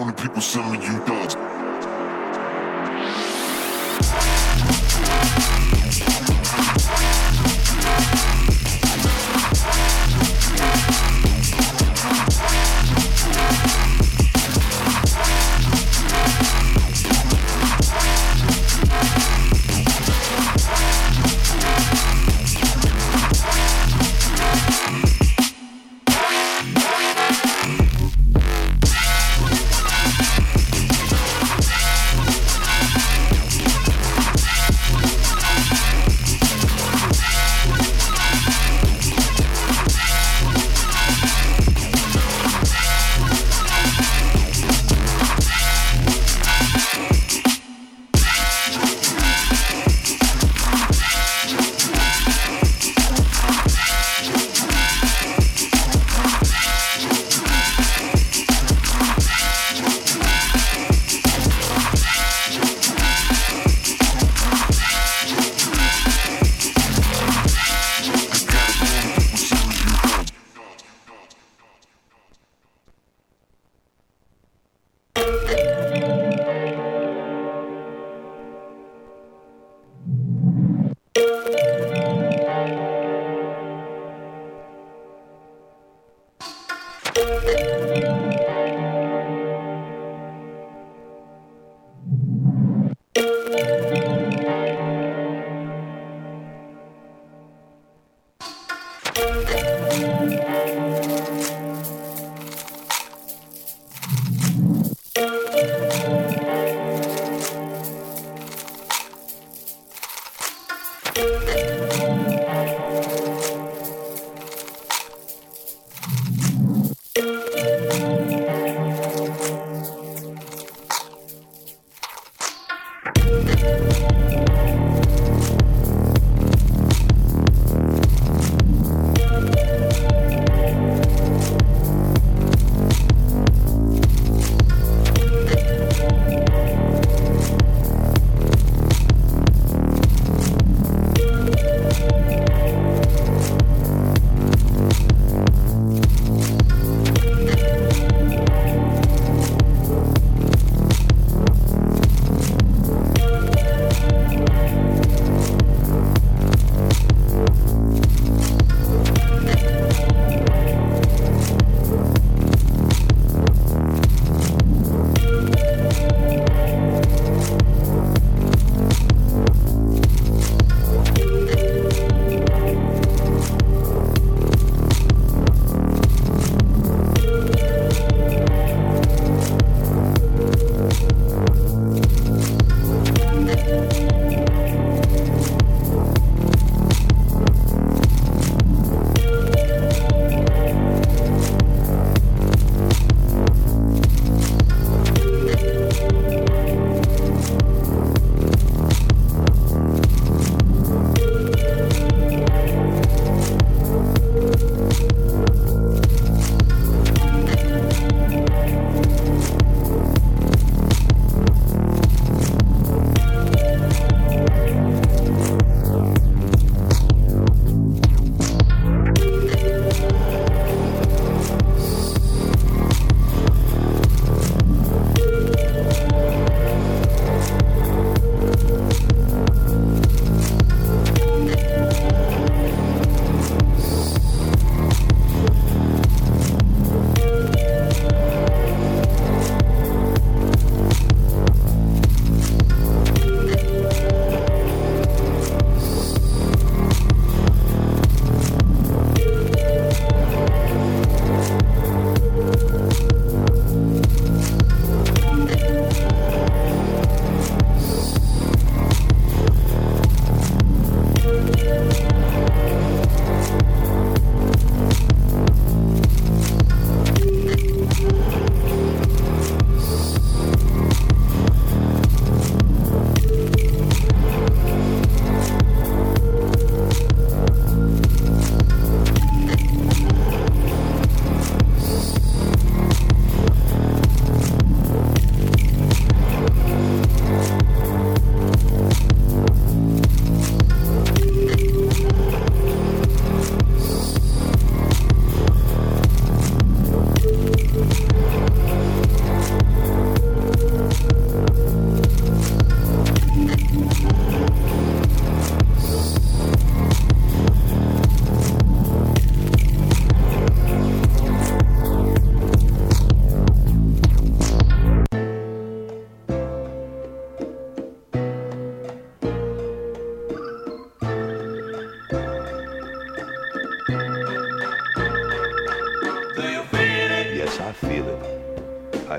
only people selling you thugs.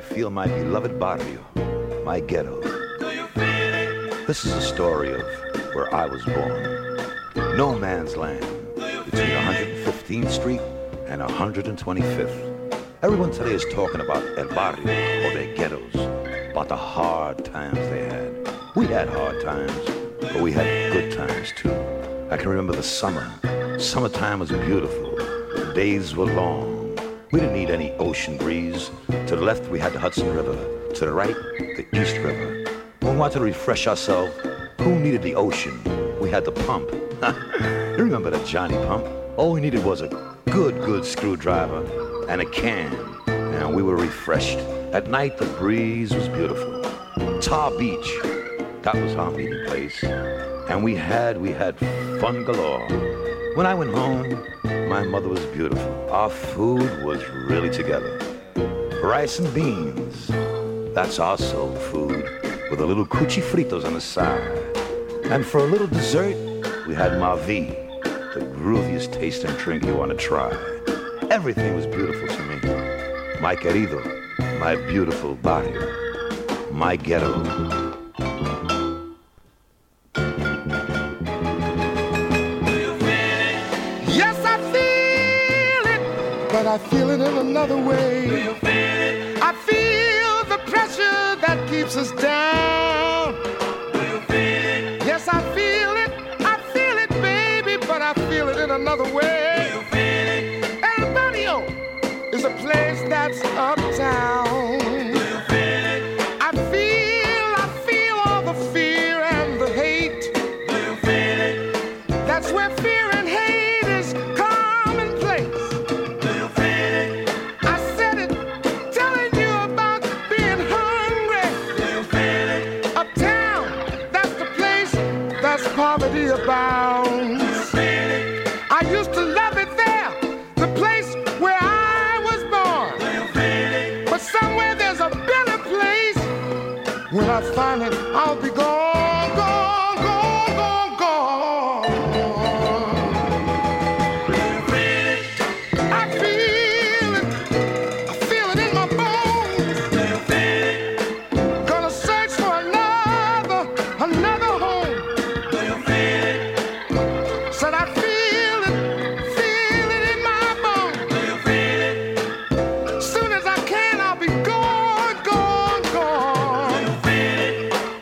feel my beloved barrio, my ghetto. This is a story of where I was born. No man's land between 115th Street and 125th. Everyone today is talking about El Barrio or their ghettos, about the hard times they had. We had hard times, but we had good times too. I can remember the summer. Summertime was beautiful. The days were long. We didn't need any ocean breeze. To the left, we had the Hudson River. To the right, the East River. When we wanted to refresh ourselves, who needed the ocean? We had the pump. You remember that Johnny pump? All we needed was a good screwdriver and a can, and we were refreshed. At night, the breeze was beautiful. Tar Beach, that was our meeting place. And we had fun galore. When I went home, my mother was beautiful. Our food was really together. Rice and beans, that's our soul food, with a little cuchi fritos on the side. And for a little dessert, we had Mavi, the grooviest tasting drink you want to try. Everything was beautiful to me. My querido, my beautiful barrio, my ghetto. But I feel it in another way. Do you feel it? I feel the pressure that keeps us down. Do you feel it? Yes, I feel it, baby, but I feel it in another way. Do you feel it? El Barrio is a place that's uptown. Do you feel it? I feel all the fear and the hate. Do you feel it? That's where fear and hate is commonplace. Poverty abounds. I used to love it there, the place where I was born. But somewhere there's a better place. When I find it, I'll be gone, gone, gone, gone, gone. I feel it in my bones. Gonna search for another home. Said I feel it in my bones. Do you feel it? Soon as I can, I'll be gone, gone, gone. Do you feel it?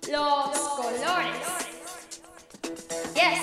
Los colores. Yes.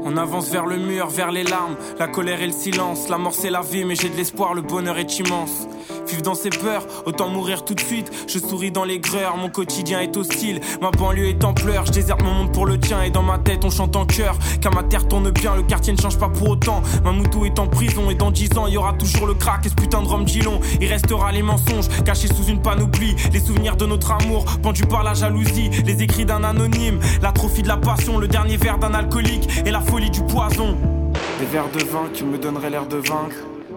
On avance vers le mur, vers les larmes, la colère et le silence. La mort c'est la vie mais j'ai de l'espoir, le bonheur est immense. Vivre dans ses peurs, autant mourir tout de suite. Je souris dans les greurs, mon quotidien est hostile. Ma banlieue est en pleurs, je déserte mon monde pour le tien. Et dans ma tête on chante en chœur, car ma terre tourne bien. Le quartier ne change pas pour autant. Mamoutou est en prison et dans 10 ans il y aura toujours le crack et ce putain de rhum Gilon. Il restera les mensonges, cachés sous une panoplie. Les souvenirs de notre amour, pendus par la jalousie. Les écrits d'un anonyme, l'atrophie de la passion. Le dernier verre d'un alcoolique et la folie du poison. Des verres de vin qui me donneraient l'air de vaincre,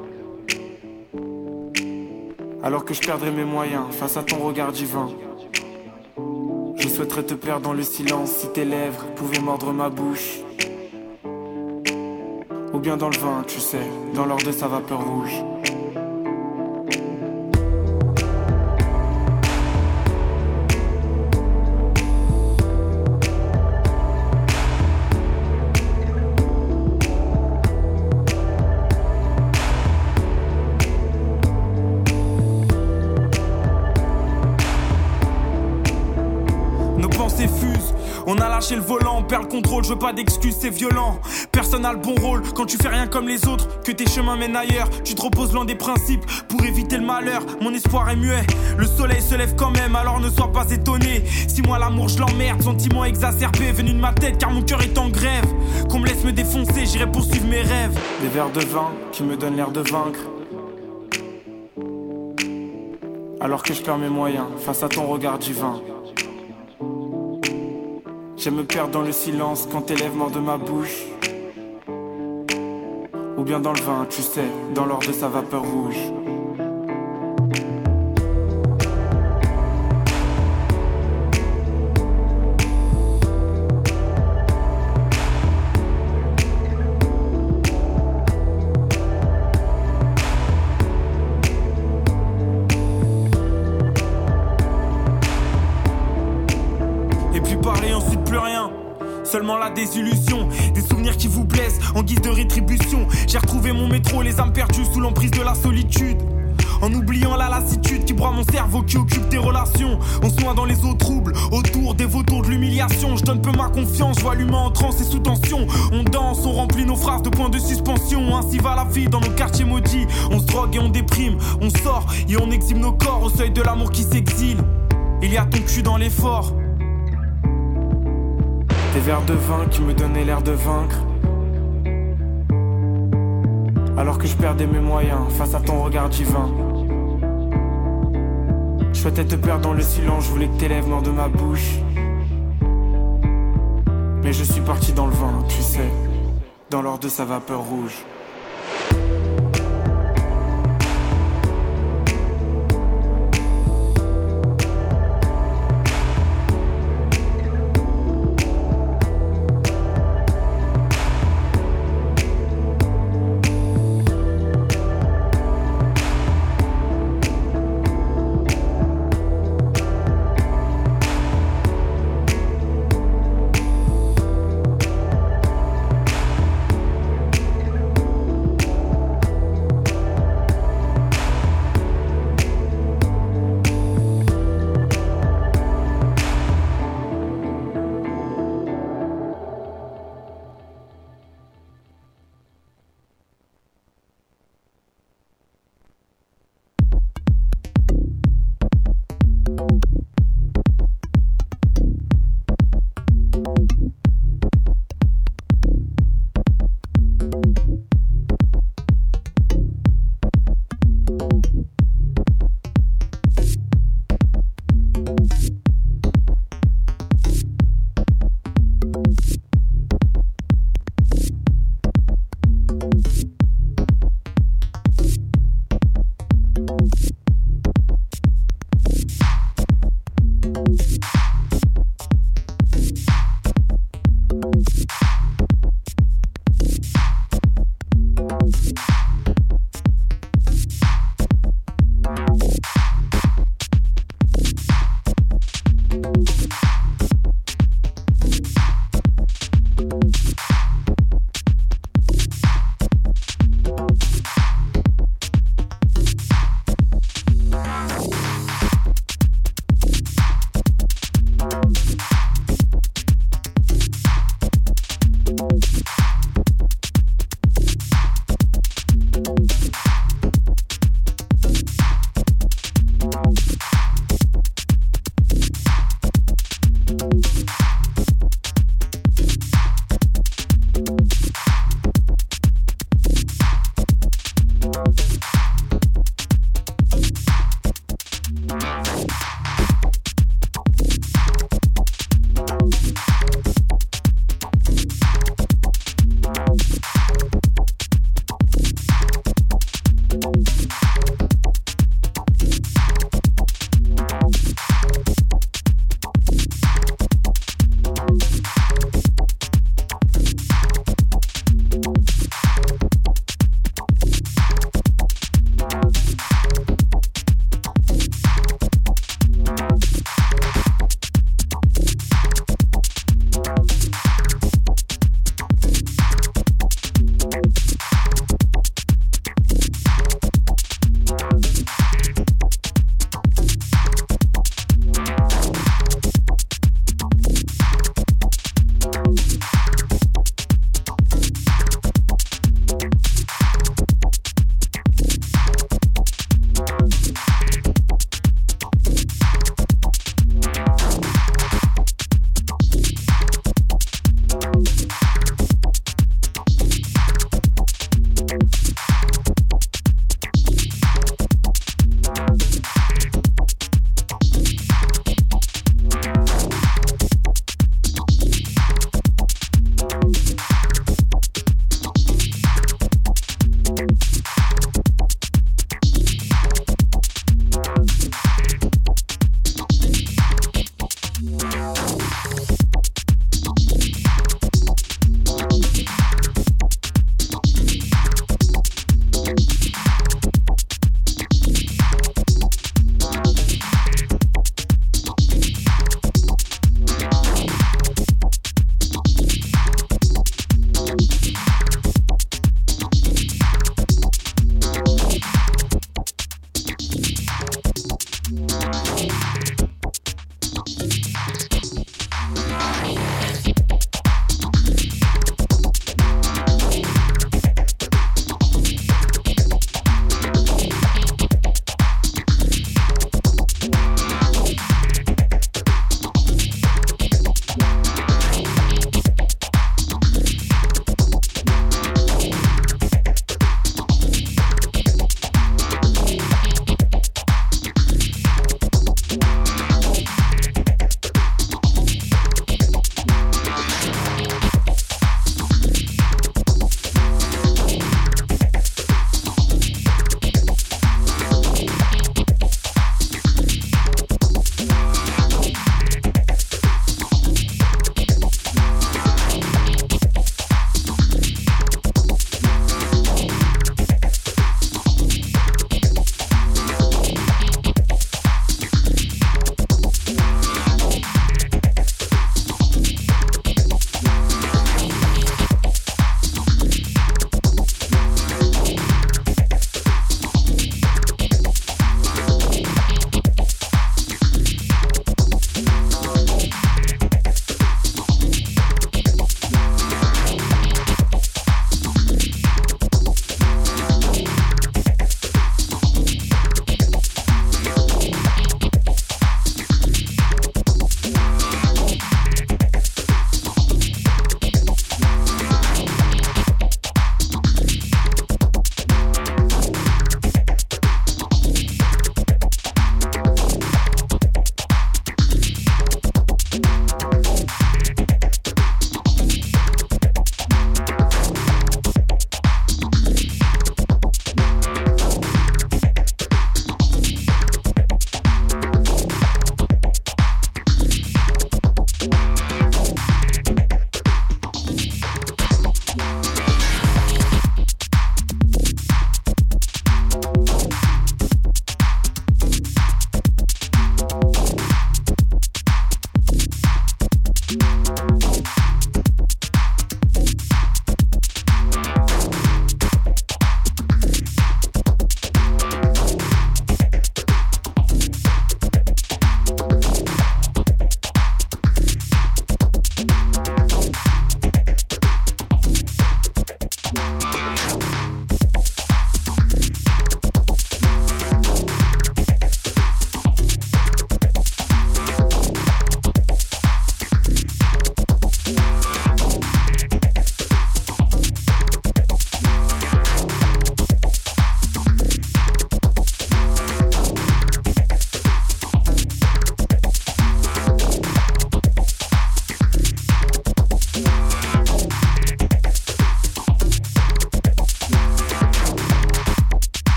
alors que je perdrais mes moyens face à ton regard divin. Je souhaiterais te plaire dans le silence si tes lèvres pouvaient mordre ma bouche. Ou bien dans le vin, tu sais, dans l'or de sa vapeur rouge. On a lâché le volant, on perd le contrôle, je veux pas d'excuses, c'est violent. Personne n'a le bon rôle quand tu fais rien comme les autres, que tes chemins mènent ailleurs. Tu te reposes loin des principes pour éviter le malheur. Mon espoir est muet, le soleil se lève quand même, alors ne sois pas étonné. Si moi l'amour je l'emmerde, sentiment exacerbé venu de ma tête car mon cœur est en grève. Qu'on me laisse me défoncer, j'irai poursuivre mes rêves. Des verres de vin qui me donnent l'air de vaincre, alors que je perds mes moyens face à ton regard divin. J'aime me perdre dans le silence quand tes lèvres mordent ma bouche. Ou bien dans le vin, tu sais, dans l'or de sa vapeur rouge. Seulement la désillusion, des souvenirs qui vous blessent en guise de rétribution. J'ai retrouvé mon métro, les âmes perdues sous l'emprise de la solitude. En oubliant la lassitude qui broie mon cerveau, qui occupe tes relations. On se noie dans les eaux troubles, autour des vautours de l'humiliation. Je donne peu ma confiance, je vois l'humain en transe et sous tension. On danse, on remplit nos phrases de points de suspension. Ainsi va la vie dans nos quartiers maudits. On se drogue et on déprime, on sort et on exhibe nos corps au seuil de l'amour qui s'exile. Il y a ton cul dans l'effort. Des verres de vin qui me donnaient l'air de vaincre, alors que je perdais mes moyens face à ton regard divin. Je souhaitais te perdre dans le silence, je voulais que tes lèvres mordent ma bouche. Mais je suis parti dans le vin, tu sais, dans l'or de sa vapeur rouge.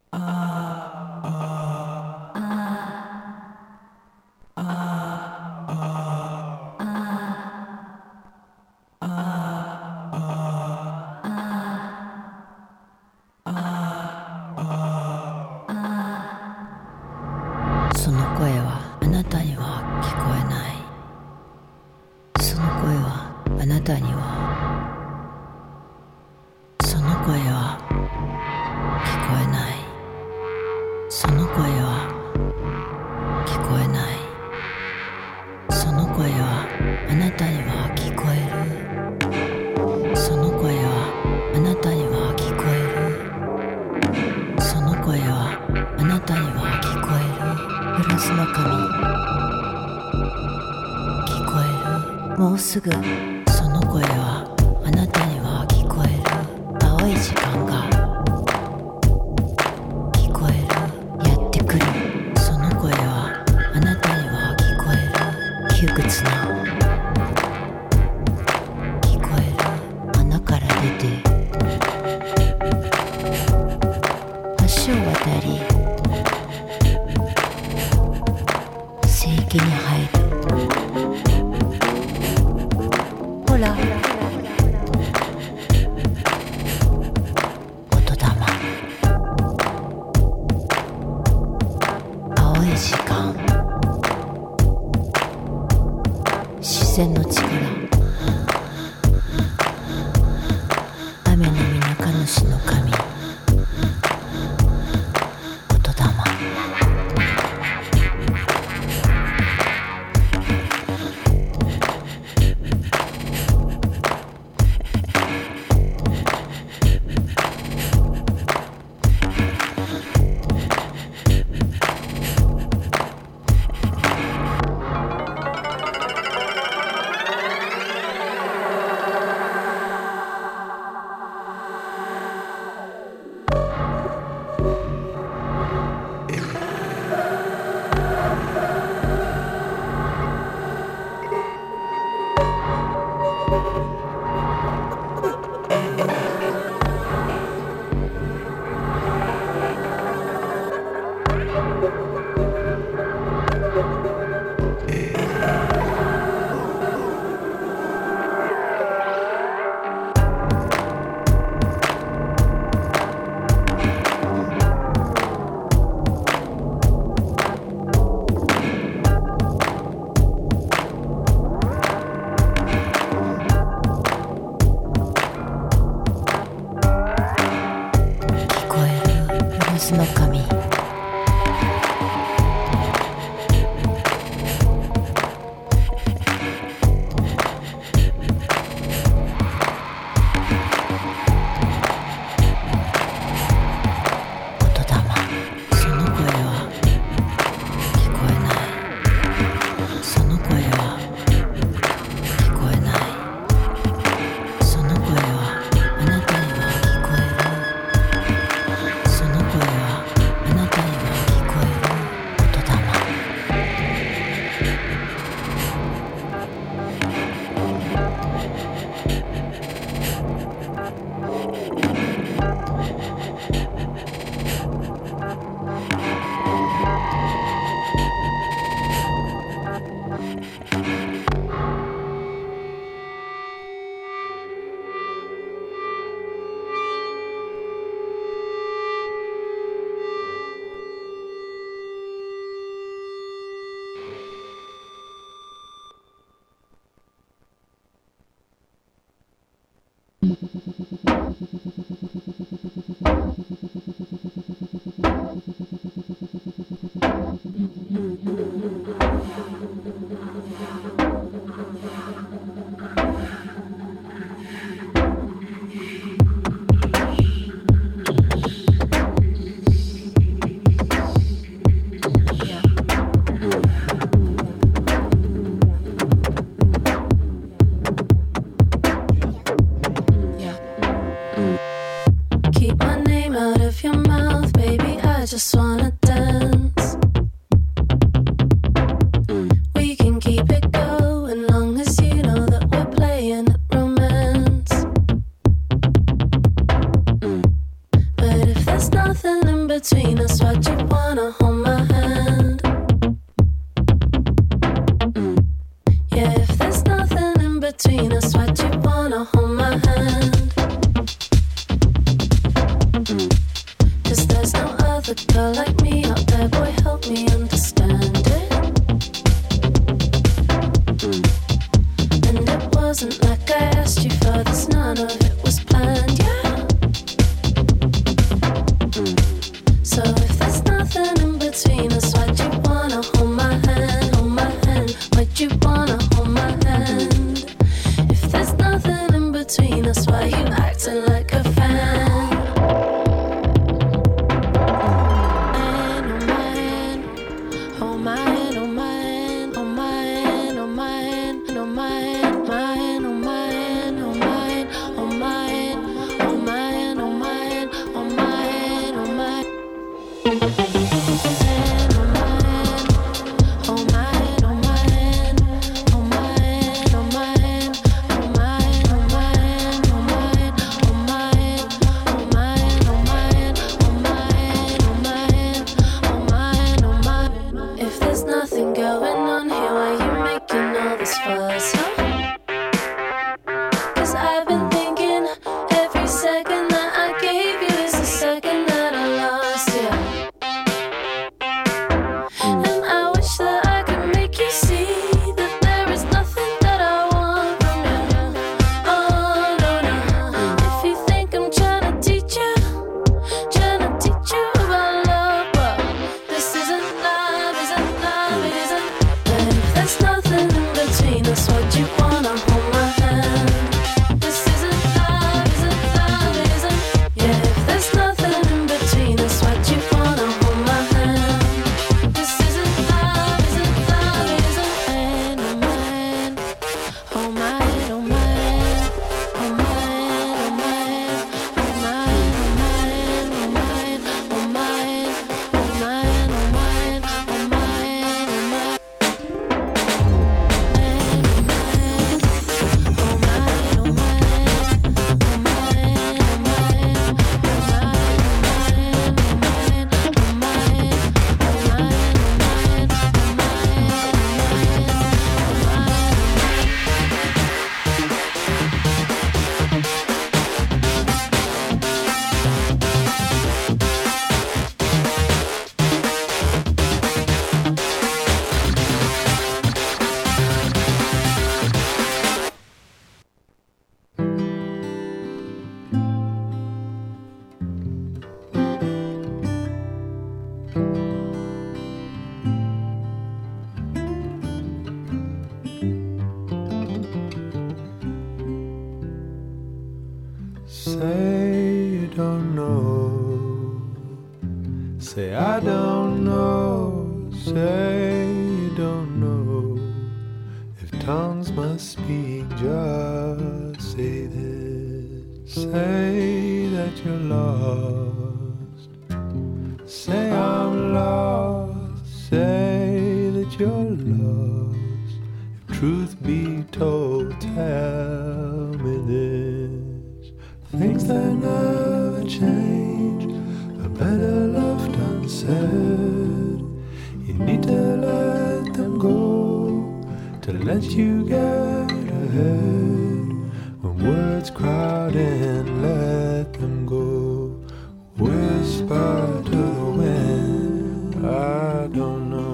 その声はあなたには聞こえない。その声はあなたには、その声は聞こえない。その声は聞こえない。その声はあなたには聞こえる。その声はあなたには聞こえる。その声はあなたには聞こえる。ブルースの髪聞こえる。もうすぐその声はあなたには聞こえる。青い時間が聞こえる。やってくる。その声はあなたには聞こえる。窮屈な聞こえる。穴から出て橋を渡り聖域に入る。ほら音玉。青い時間。自然の力。雨の実中主の神。音玉。の神。 Just wanna dance. We can keep it going long as you know that we're playing at romance. But if there's nothing in between us, why'd you wanna hold my hand? Yeah, if there's nothing in between us, why'd you wanna hold my hand? 'Cause there's no other girl like me out there, boy, help me understand it. And it wasn't like I asked you for this, none of it was planned, yeah. So if there's nothing in between us, why'd you wanna hold my hand, hold my hand? Why'd you wanna hold my hand? If there's nothing in between us, why you acting like a fan? Say I don't know, say you don't know. If tongues must speak, just say this. Say that you're lost. Say I'm lost. Say that you're lost. If truth be told, tell me this. Things that never change, a better left unsaid. You need to let them go, to let you get ahead. When words crowd in, let them go. Whisper to the wind, I don't know.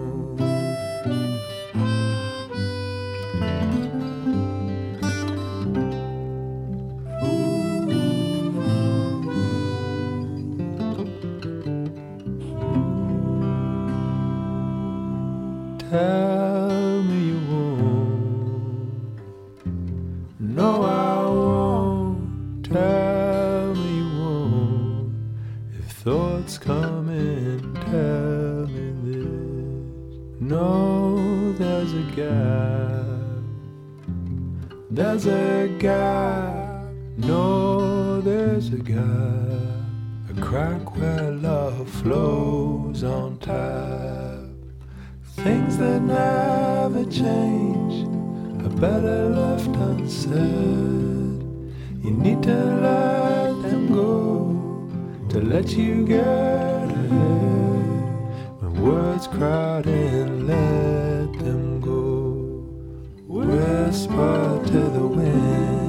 Tell me you won't. No, I won't. Tell me you won't. If thoughts come in, tell me this. No, there's a gap. There's a gap. No, there's a gap. A crack where love flows on tap. Things that never change are better left unsaid. You need to let them go, to let you get it's crowded, let them go. Whisper to the wind.